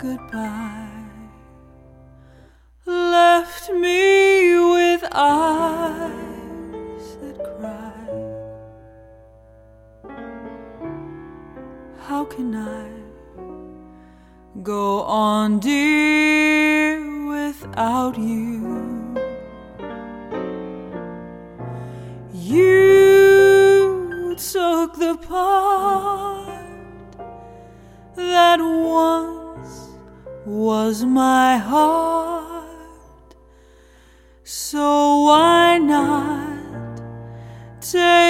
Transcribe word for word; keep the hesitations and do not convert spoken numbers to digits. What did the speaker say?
goodbye, left me with eyes that cry. How can I go on, dear, without you? You took the part that once was my heart, so why not take